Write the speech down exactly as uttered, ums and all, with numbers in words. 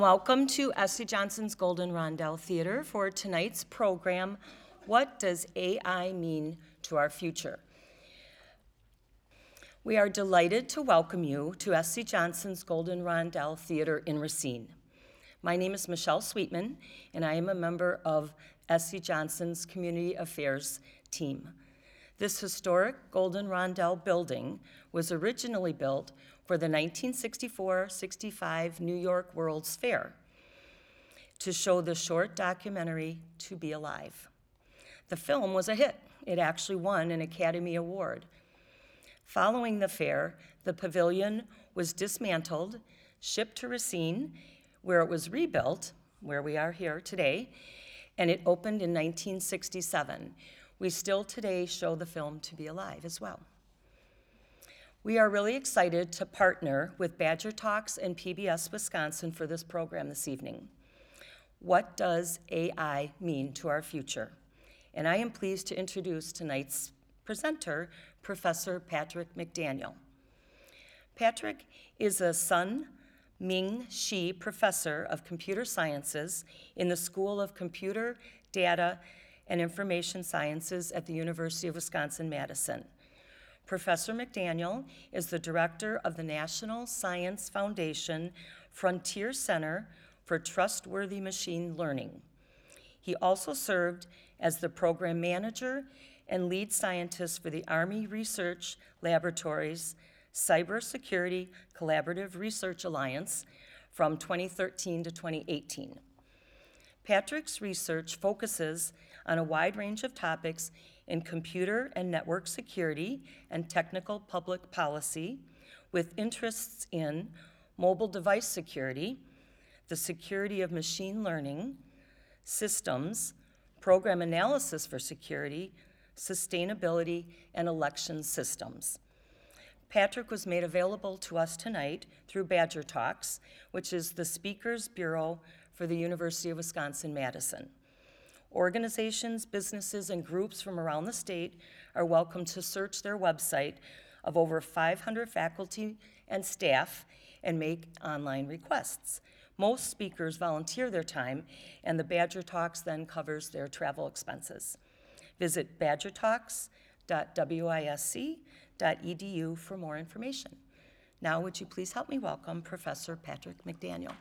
Welcome to S C Johnson's Golden Rondelle Theater for tonight's program, What Does A I Mean to Our Future? We are delighted to welcome you to S C Johnson's Golden Rondelle Theater in Racine. My name is Michelle Sweetman, and I am a member of S C Johnson's Community Affairs team. This historic Golden Rondelle building was originally built for the nineteen sixty-four sixty-five New York World's Fair to show the short documentary To Be Alive. The film was a hit. It actually won an Academy Award. Following the fair, the pavilion was dismantled, shipped to Racine, where it was rebuilt, where we are here today, and it opened in nineteen sixty-seven. We still today show the film To Be Alive as well. We are really excited to partner with Badger Talks and P B S Wisconsin for this program this evening. What does A I mean to our future? And I am pleased to introduce tonight's presenter, Professor Patrick McDaniel. Patrick is a Sun Ming Shi Professor of Computer Sciences in the School of Computer, Data, and Information Sciences at the University of Wisconsin-Madison. Professor McDaniel is the director of the National Science Foundation Frontier Center for Trustworthy Machine Learning. He also served as the program manager and lead scientist for the Army Research Laboratories Cybersecurity Collaborative Research Alliance from twenty thirteen to twenty eighteen. Patrick's research focuses on a wide range of topics in computer and network security and technical public policy, with interests in mobile device security, the security of machine learning, systems, program analysis for security, sustainability, and election systems. Patrick was made available to us tonight through Badger Talks, which is the Speakers Bureau for the University of Wisconsin-Madison. Organizations, businesses, and groups from around the state are welcome to search their website of over five hundred faculty and staff and make online requests. Most speakers volunteer their time, and the Badger Talks then covers their travel expenses. Visit badger talks dot wisc dot e d u for more information. Now, would you please help me welcome Professor Patrick McDaniel.